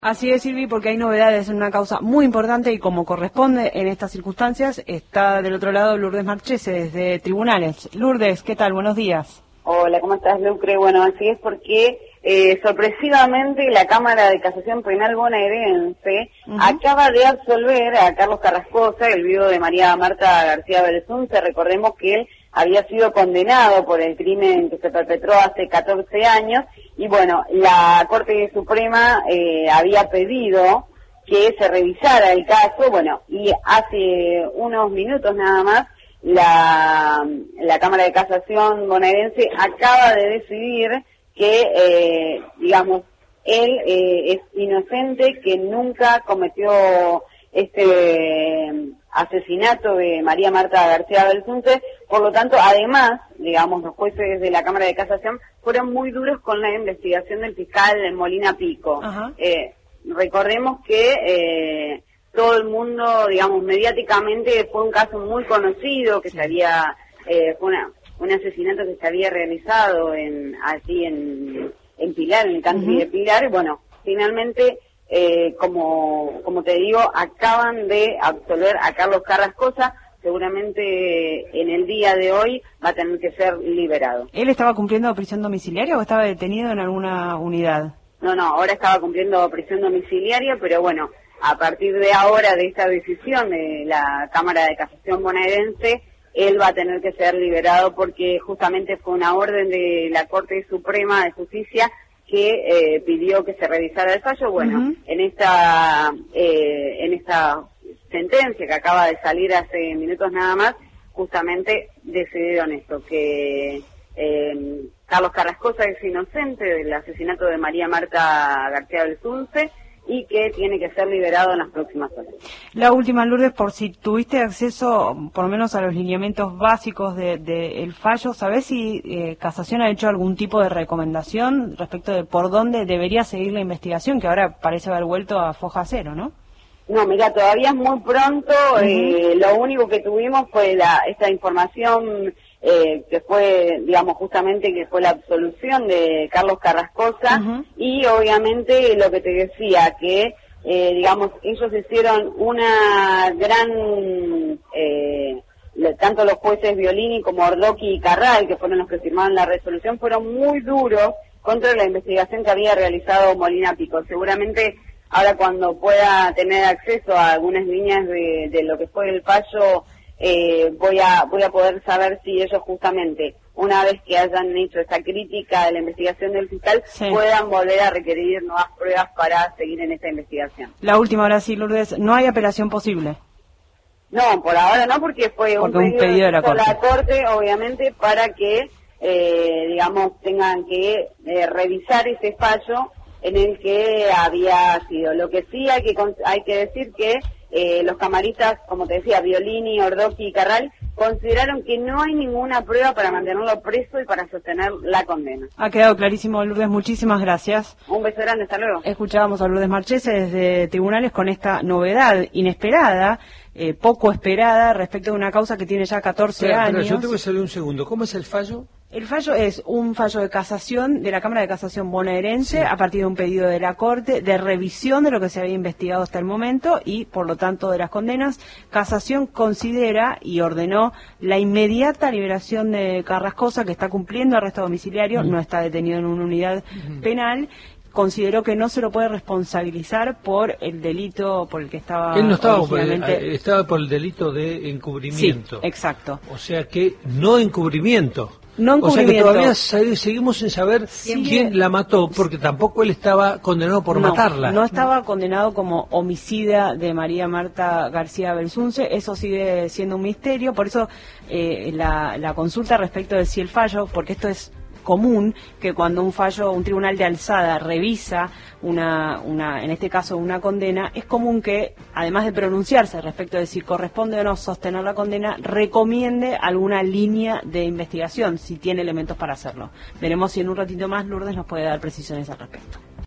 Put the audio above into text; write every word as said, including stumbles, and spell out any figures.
Así es, Silvi, porque hay novedades en una causa muy importante y como corresponde en estas circunstancias, está del otro lado Lourdes Marchese desde Tribunales. Lourdes, ¿qué tal? Buenos días. Hola, ¿cómo estás, Lucre? Bueno, así es porque eh, sorpresivamente la Cámara de Casación Penal bonaerense uh-huh. acaba de absolver a Carlos Carrascosa, el viudo de María Marta García Belsunce. Recordemos que él había sido condenado por el crimen que se perpetró hace catorce años y bueno, la Corte Suprema eh, había pedido que se revisara el caso, bueno, y hace unos minutos nada más la, la Cámara de Casación bonaerense acaba de decidir que, eh, digamos, él eh, es inocente, que nunca cometió este asesinato de María Marta García Belsunce. Por lo tanto, además, digamos, los jueces de la Cámara de Casación fueron muy duros con la investigación del fiscal Molina Pico. Eh, recordemos que eh, todo el mundo, digamos, mediáticamente fue un caso muy conocido, que se había, eh, fue una, un asesinato que se había realizado en así en, en Pilar, en el country uh-huh. de Pilar, y bueno, finalmente, eh, como como te digo, acaban de absolver a Carlos Carrascosa. Seguramente en el día de hoy va a tener que ser liberado. ¿Él estaba cumpliendo prisión domiciliaria o estaba detenido en alguna unidad? No, no, ahora estaba cumpliendo prisión domiciliaria, pero bueno, a partir de ahora, de esta decisión de la Cámara de Casación bonaerense, él va a tener que ser liberado porque justamente fue una orden de la Corte Suprema de Justicia que eh, pidió que se revisara el fallo. Bueno, uh-huh. en esta eh, en esta sentencia que acaba de salir hace minutos nada más, justamente decidieron esto, que eh, Carlos Carrascosa es inocente del asesinato de María Marta García Belsunce y que tiene que ser liberado en las próximas horas. La última, Lourdes, por si tuviste acceso por lo menos a los lineamientos básicos del de, de fallo, ¿sabés si eh, Casación ha hecho algún tipo de recomendación respecto de por dónde debería seguir la investigación, que ahora parece haber vuelto a foja cero, ¿no? No, mira, todavía es muy pronto. Uh-huh. eh, lo único que tuvimos fue la esta información eh, que fue, digamos, justamente que fue la absolución de Carlos Carrascosa uh-huh. y obviamente lo que te decía, que, eh, digamos, ellos hicieron una gran, eh, tanto los jueces Violini como Ordoqui y Carral, que fueron los que firmaron la resolución, fueron muy duros contra la investigación que había realizado Molina Pico. Seguramente ahora cuando pueda tener acceso a algunas líneas de, de lo que fue el fallo, eh, voy a voy a poder saber si ellos justamente, una vez que hayan hecho esa crítica de la investigación del fiscal, sí. puedan volver a requerir nuevas pruebas para seguir en esta investigación. La última, ahora sí, Lourdes, ¿no hay apelación posible? No, por ahora no, porque fue porque un, un pedido, pedido de la Corte. la Corte, obviamente, para que, eh, digamos, tengan que eh, revisar ese fallo en el que había sido. Lo que sí hay que hay que decir que eh, los camaristas, como te decía, Violini, Ordoqui y Carral, consideraron que no hay ninguna prueba para mantenerlo preso y para sostener la condena. Ha quedado clarísimo, Lourdes, muchísimas gracias. Un beso grande, hasta luego. Escuchábamos a Lourdes Marchese desde Tribunales con esta novedad inesperada, eh, poco esperada, respecto de una causa que tiene ya catorce pero, años. Pero yo tengo que salir un segundo. ¿Cómo es el fallo? El fallo es un fallo de casación de la Cámara de Casación bonaerense sí. a partir de un pedido de la Corte de revisión de lo que se había investigado hasta el momento y, por lo tanto, de las condenas. Casación considera y ordenó la inmediata liberación de Carrascosa, que está cumpliendo arresto domiciliario, mm. no está detenido en una unidad mm. penal. Consideró que no se lo puede responsabilizar por el delito por el que estaba Él no estaba, originalmente... por el, estaba por el delito de encubrimiento. Sí, exacto. O sea que no encubrimiento. No encubrimiento. O sea que todavía seguimos sin saber sí. quién la mató, porque tampoco él estaba condenado por no, matarla. No estaba condenado como homicida de María Marta García Belsunce, eso sigue siendo un misterio, por eso eh, la, la consulta respecto de si el fallo, porque esto es común que cuando un fallo, un tribunal de alzada revisa una, una, en este caso una condena, es común que, además de pronunciarse respecto de si corresponde o no sostener la condena, recomiende alguna línea de investigación, si tiene elementos para hacerlo. Veremos si en un ratito más Lourdes nos puede dar precisiones al respecto.